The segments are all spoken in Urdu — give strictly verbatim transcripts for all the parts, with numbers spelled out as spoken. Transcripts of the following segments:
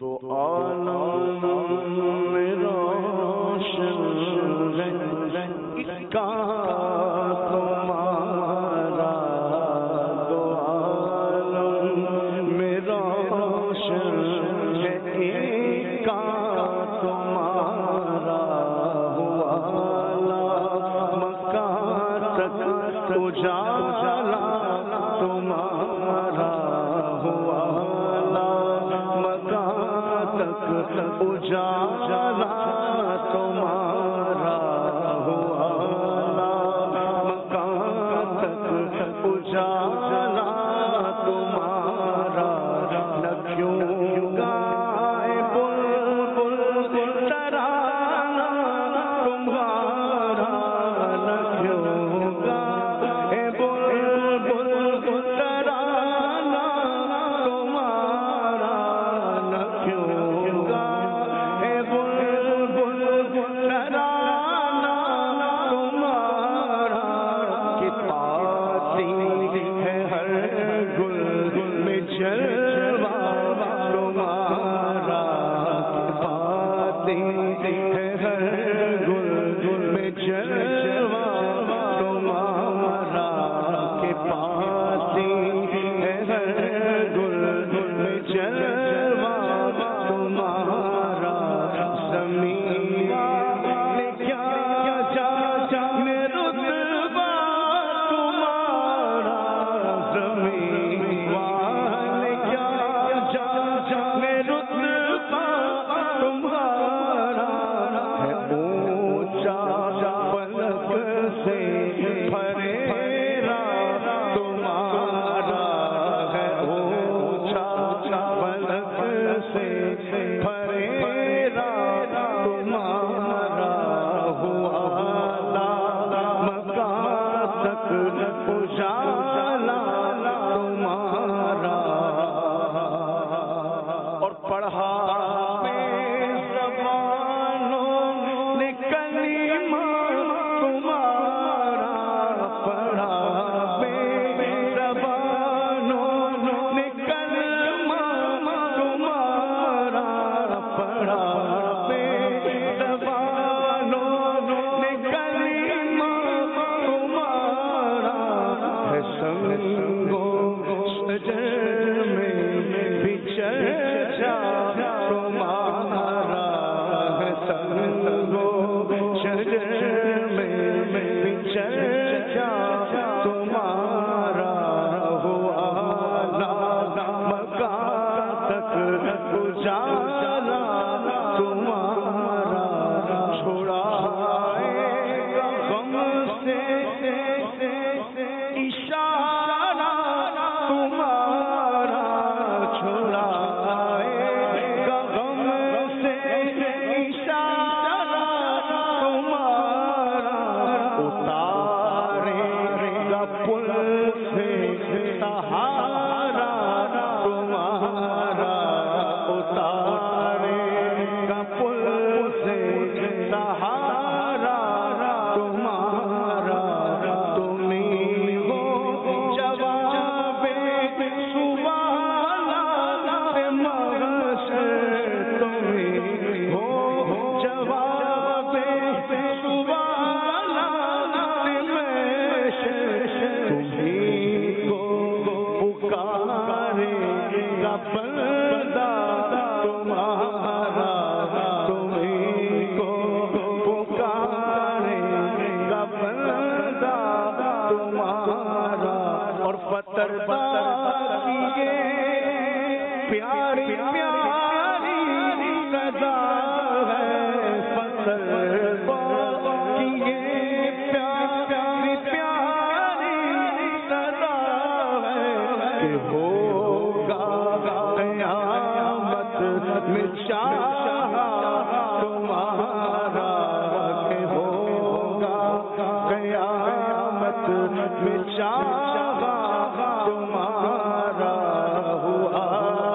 تو عالم میں روشن ہے اس کا تمہارا، تو عالم میں روشن ہے اس کا تمہارا، ہوا مکہ تک اجالا تمہارا، ہوا اجالا تمہارا، ہوا مکان تک اجالا تمہارا، نہ کیوں گائے بلبل ترانہ تمہارا، نہ کیوں گائے بلبل ترانہ تمہارا، نہ کیوں پیاری پیاری رضا ہے فصل کی یہ پیاری پیاری رضا ہے کہ ہوگا قیامت میں شاہ تمہارا، کہ ہوگا قیامت میں شاہ تمہارا، ہوا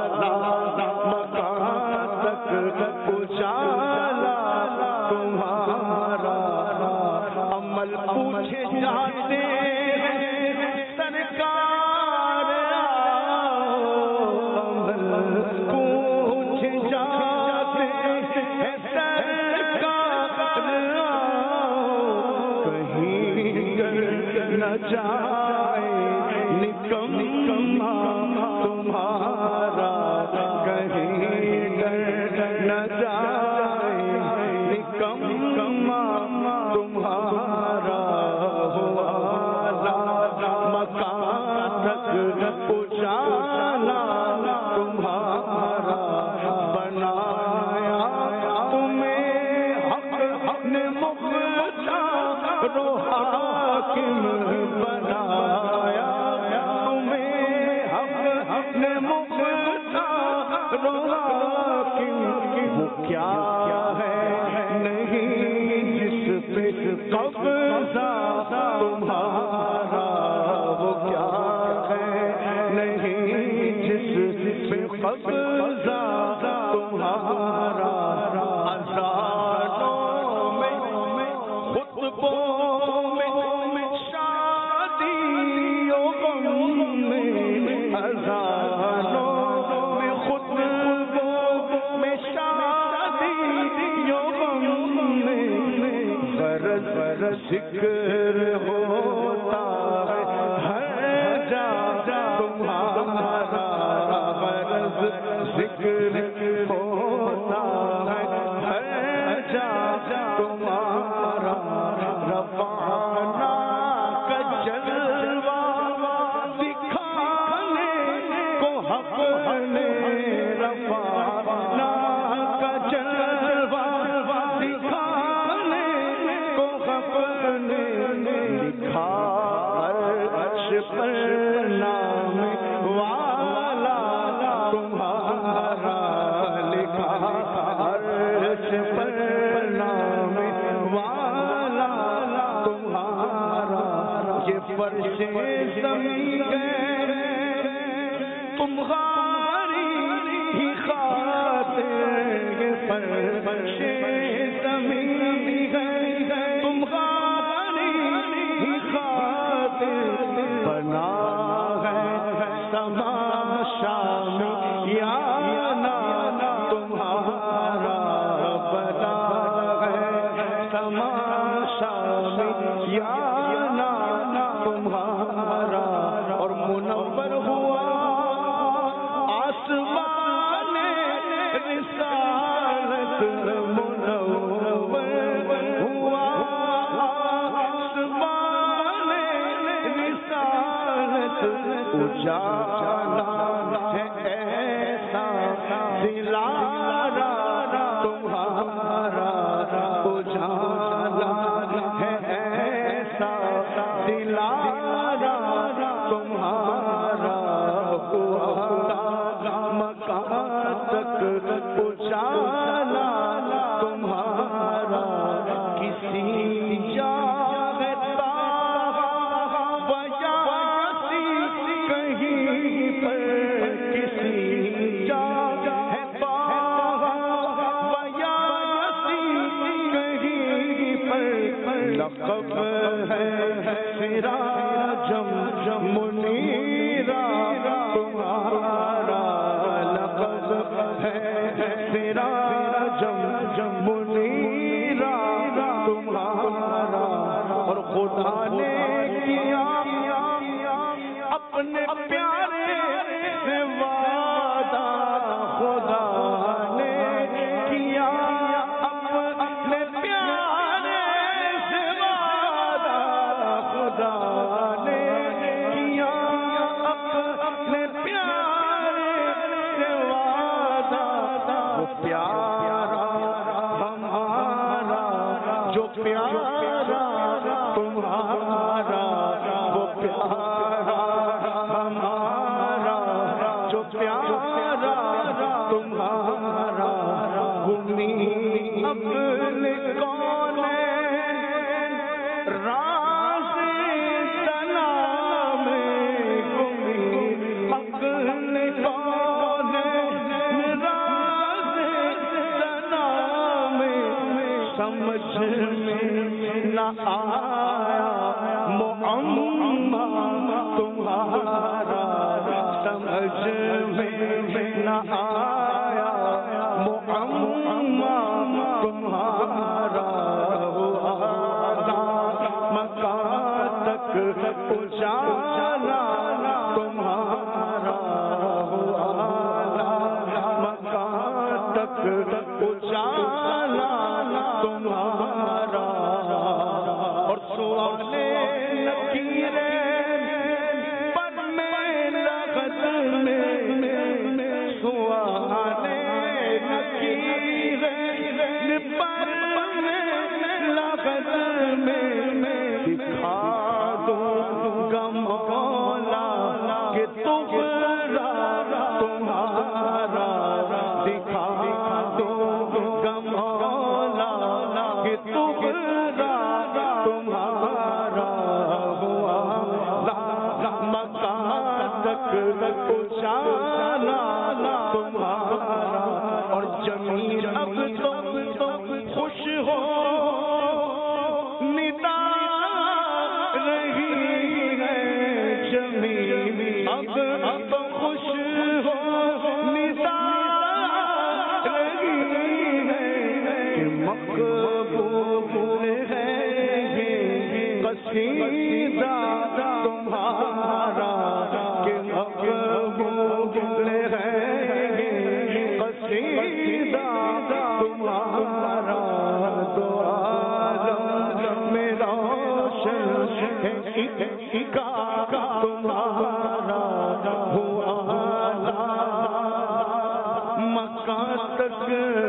مکان تک اجالا تمہارا، عمل پوچھے جاتے سرکار، عمل پوچھے جاتے نہ جائے نکما تمہارا کہیں ڈر نہ جائے نکما تمہارا ہوا مکان تک اجالا تمہارا بنایا تمہیں حق نے مختار رو حاکم بنایا تمہیں حق نے مختار رو حاکم وہ کیا ہے نہیں جس پہ قبضہ تمہارا وہ کیا ہے نہیں جس پہ قبضہ تمہارا ہزاروں میں خطبوں میں شادیوں غم میں ہزاروں میں خطبوں میں شادیوں غم میں غرض ذکر ہوتا ہے ہر جا تمہارا غرض ذکر ہوتا ہے ہر جا تمہارا رفعنا کا جلوہ دکھانے کو حق نے رفعنا کا جلوہ دکھانے کو حق نے لکھا عرش پر نام والا تمہارا لکھا عرش پر نام والا تمہارا یہ فرش زمین ہے تمہاری ہی خاطر یہ فرش زمین ہے تمہاری ہی خاطر بنا ہے تماشا یا نا تمہارا بنا ہے تماشا یا نا تمہارا اور منور ہوا آسمان رسالت منور ہوا آسمان رسالت اجالا ہے ایسا دلارا تمہارا اجالا ہے ایسا دلارا تمہارا ہوا مکان تک اجالا تمہارا کسی جا لقب ہے سراجم منیرا تمہارا لقب ہے سراجم منیرا تمہارا اور خدا نے کیا اپنے پیارے سے وعدہ خدا نے کیا اپنے پیارے خدا نے کیا اپنے پیارے سے وعدہ وہ پیارا ہمارا جو پیارا تمہارا وہ پیارا ہمارا جو پیارا تمہارا گمی اپنے کون راز تنا میں گمی اپنے کون راز تنا میں سمجھ میں نہ آیا معمہ تمہارا سمجھ میں نہ آیا معمہ تمہارا ہوا مکان تک تک اجالا تمہارا اور سوانے نکیریں پر میں لغت میں سوانے نکیریں پر میں لغت میں دکھا دوں گا مولا کہ تغرا تمہارا دکھا دوں گا مولا کہ تغرا تمہارا ہوا مکان تک اجالا تمہارا اور جمیل اب تم خوش ہو ندا رہی ہے جمیل اب اب خوش ہو ندا رہی ہے مقبول ہے یہ قصیدہ تمہارا کہ مقبول ہے یہ قصیدہ تمہارا تو عالم میں روشن ہے کا تمہارا ہوا مکہ تک